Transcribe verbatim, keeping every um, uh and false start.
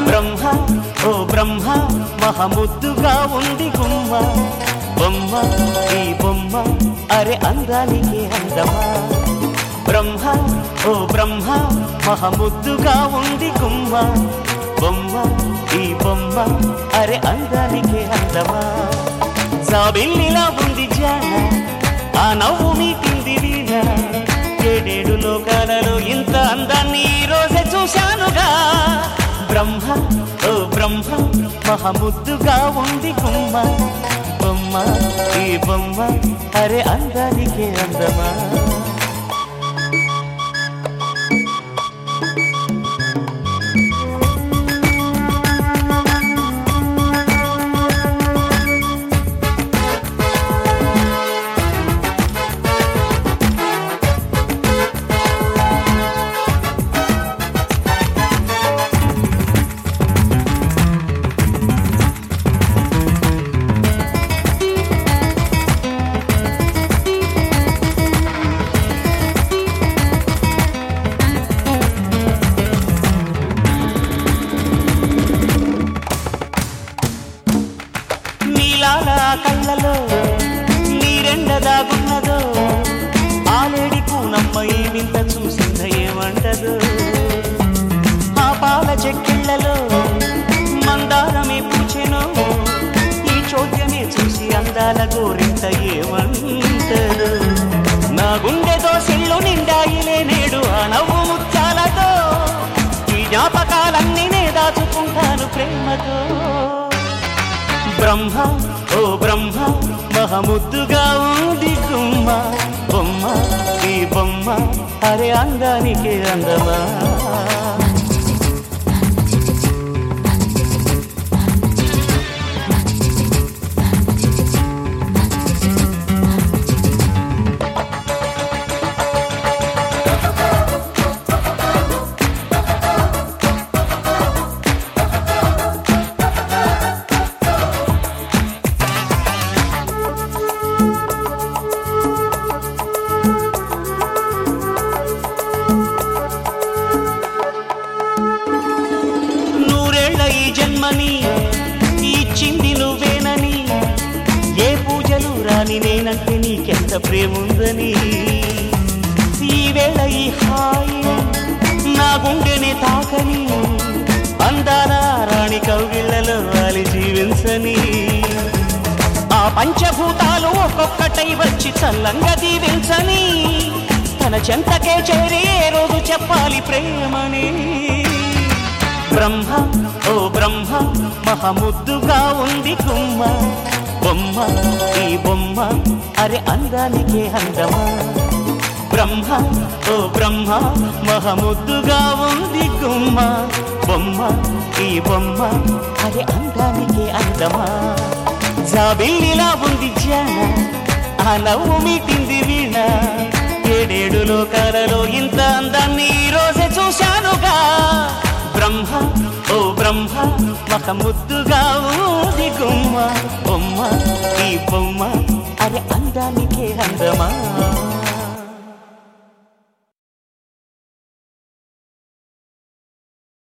బ్రహ్మ ఓ బ్రహ్మ మహముద్దుగా ఉంది గుమ్మ బొమ్మ ఈ బొమ్మ అరే అందానికి అందమా బ్రహ్మ ఓ బ్రహ్మ మహముద్దుగా ఉంది గుమ్మ బొమ్మ ఈ బొమ్మ అరే అందానికి అందమా జాబిల్లిలా ఉంది జాన ఆ నవ్వు మీటింది వీణ ఏడేడు లోకాలలో ఇంత అందాన్ని ఈ రోజే చూశానుగా బ్రహ్మ ఓ బ్రహ్మ మహముద్దుగా ఉంది గుమ్మ బొమ్మ ఈ బొమ్మ అరే అందానికి అందమా కళ్ళలో నీరెండదాగున్నదో ఆలేడి కూనమ్మ ఏమింత చూసింద ఏమంటదు ఆ పాల చెక్కిళ్లలో మందారమే పూచెను ఈ చోద్యమే చూసి అందాల గోరింత ఏమంటదు నా గుండెతో సిళ్ళు నిండాయిలే నేడు ఆ నవ్వు ముత్యాలతో ఈ జ్ఞాపకాలన్నీ నే దాచుకుంటాను ప్రేమతో బ్రహ్మ ఓ బ్రహ్మ మహముద్దుగా ఉంది గుమ్మ బొమ్మ ఈ బొమ్మ అరే అందానికి అందమా ఈ జన్మని ఇచ్చింది నువ్వేనని ఏ పూజలు రాని నేనంటే నీకెంత ప్రేముందని ఈ వేళ ఈ హాయి నా గుండెని తాకని అందాల రాణి కౌగిళ్లలో వాలి జీవించని ఆ పంచభూతాలు ఒక్కొక్కటై వచ్చి చల్లంగా దీవించని తన చెంతకే చేరి ఏ రోజు చెప్పాలి ప్రేమని బ్రహ్మ ఓ బ్రహ్మ మహముద్దుగా ఉంది గుమ్మ బొమ్మ ఈ బొమ్మ అరే అందానికి అందమా బ్రహ్మ ఓ బ్రహ్మ మహముద్దుగా ఉంది గుమ్మ బొమ్మ ఈ బొమ్మ అరే అందానికి అందమా జాబిల్లిలా ఉంది జాన ఆ నవ్వు మీటింది వీణ ఏడేడు లోకాలలో ఇంత అందాన్ని ఈ రోజే చూశానుగా బ్రహ్మ ఓ బ్రహ్మ మహముద్దుగా ఉంది గుమ్మ బొమ్మ ఈ బొమ్మ అరే అందానికి అందమా